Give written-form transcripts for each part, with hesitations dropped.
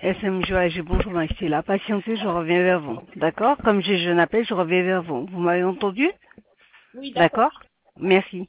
SM Joagy, bonjour, merci. La patientée, je reviens vers vous. D'accord? Comme j'ai jeune appel, je reviens vers vous. Vous m'avez entendu? Oui, d'accord. D'accord? Merci.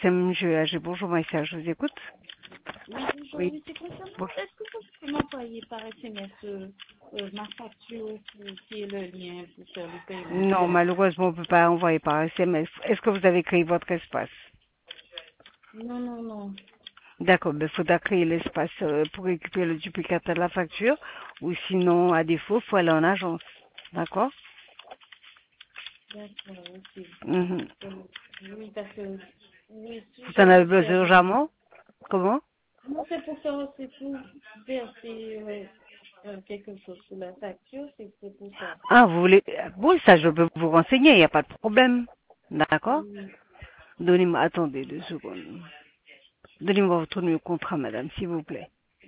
M. Bonjour, Maïssa, je vous écoute. Oui, bonjour, Oui. oui, c'est concernant. Bon. Est-ce que vous pouvez m'envoyer par SMS ma facture qui est le lien pour faire le paiement? Non, malheureusement, on ne peut pas envoyer par SMS. Est-ce que vous avez créé votre espace? Non, non, non. D'accord, mais il faudra créer l'espace pour récupérer le duplicata de la facture, ou sinon, à défaut, il faut aller en agence. D'accord? D'accord, ok. Mhm. Oui, parce que, oui, si Vous je en avez veux besoin faire. urgemment? Comment? Non, c'est pour verser quelque chose sur la facture, c'est pour ça. Ah, vous voulez... Bon, ça, je peux vous renseigner, il n'y a pas de problème. D'accord? Oui. Donnez-moi... Attendez 2 secondes. Donnez-moi votre numéro de contrat, madame, s'il vous plaît.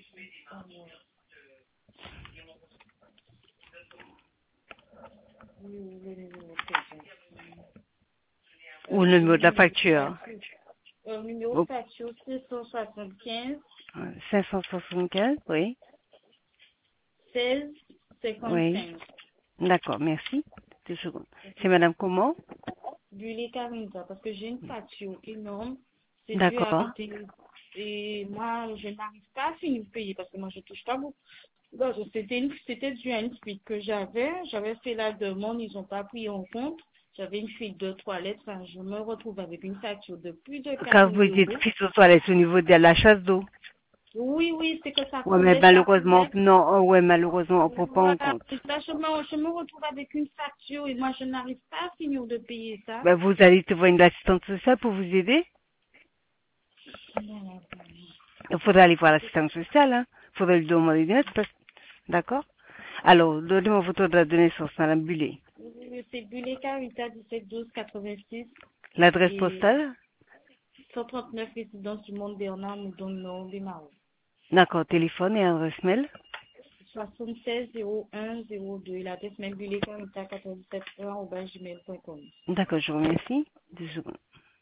Oui, oui, le numéro de facture. Ou le Le numéro de la numéro de facture. facture. Numéro de Oh, facture 675 575, oui. 16 Oui. 55. D'accord, merci. 2 secondes. C'est madame comment? Du lait Carinta, parce que j'ai une facture énorme. C'est dû D'accord. arrêter. Et moi, je n'arrive pas à finir de payer parce que moi, je touche pas beaucoup. Non, c'était dû à une fuite que j'avais. J'avais fait la demande, ils n'ont pas pris en compte. J'avais une fuite de toilettes. Enfin, je me retrouve avec une facture de plus de quatre Quand vous mille dites euros. fils aux toilettes au niveau de la chasse d'eau. Oui, oui, c'est que ça Ouais, mais coulait, ça malheureusement, coulait. non, ouais, malheureusement, on ne prend pas en Voilà, compte. et là, je me retrouve avec une facture et moi, je n'arrive pas à finir de payer ça. Ben, vous allez te voir une assistante sociale pour vous aider. Voilà. Il faudra aller voir l'assistante sociale, hein. Il faudra lui demander une espace. D'accord? Alors, donnez-moi votre date de naissance, madame Bullet. C'est Bullet Carita 17 12 86 L'adresse et postale? 139 résidence du Monde Bernard, Moudon Nord, Bémaro. D'accord, téléphone et adresse mail. 76 01 02 et l'adresse mail Bullet Carita 97.gmail.com. D'accord, je vous remercie. 2 secondes.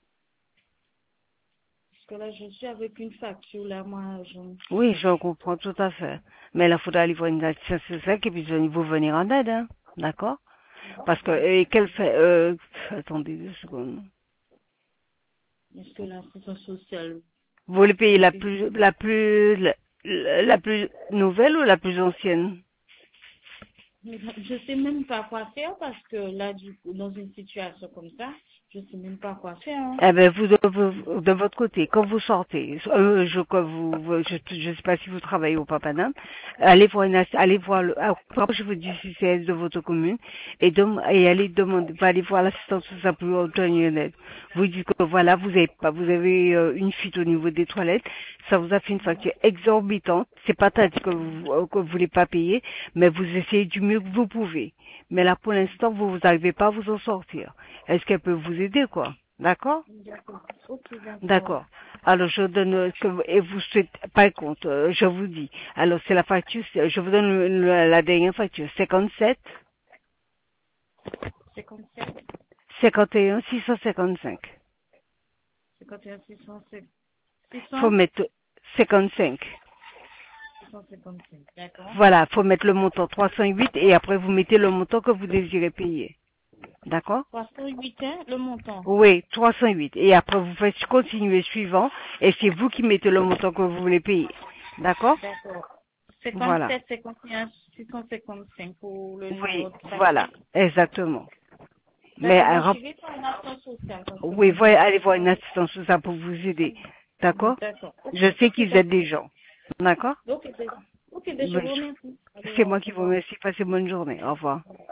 Parce que là, je suis avec une facture, là, moi, je... Oui, je comprends tout à fait. Mais là, il faudra aller voir une assistante sociale qui puisse vous venir en aide, hein. D'accord? Parce que, et qu'elle fait, attendez 2 secondes. Est-ce que l'assistance sociale, Vous voulez payer est-ce la que plus, la plus nouvelle ou la plus ancienne? je sais même pas quoi faire parce que là, du coup, dans une situation comme ça, je sais même pas quoi faire, hein. Eh ben, de votre côté, quand vous sortez, je sais pas si vous travaillez au Papanam, allez voir je vous dis si c'est de votre commune, et allez demander, allez voir l'assistance sociale pour obtenir une aide. Vous dites que voilà, vous avez une fuite au niveau des toilettes, ça vous a fait une facture exorbitante, c'est pas tard que vous voulez pas payer, mais vous essayez du mieux que vous pouvez. Mais là, pour l'instant, vous n'arrivez pas à vous en sortir. Est-ce qu'elle peut vous aider, quoi? D'accord? D'accord. Ok, d'accord. D'accord. Alors, je donne, et vous souhaitez, par contre, je vous dis, alors c'est la facture, je vous donne la dernière facture, 57, 57, 51, 655. 51, 600, Faut 600, mettre 55. 655. D'accord. Voilà, faut mettre le montant 308 et après vous mettez le montant que vous désirez payer. D'accord? 308, hein, le montant. Oui, 308. Et après vous faites continuer suivant et c'est vous qui mettez le montant que vous voulez payer. D'accord? D'accord. Voilà. 57, 51, 655 pour le numéro Oui, de voilà, facture. exactement. Mais D'accord, moi j'irai par une action sociale parce que oui, moi je allez suis voir pas... une assistance tout ça pour vous aider. D'accord? D'accord. Je sais Ok, qu'ils aident des d'accord. gens. D'accord? Ok, ben, ok, ben, je Ben, vous remercie. Allez, c'est au moi qui vous revoir. remercie. Passez bonne journée. Au revoir.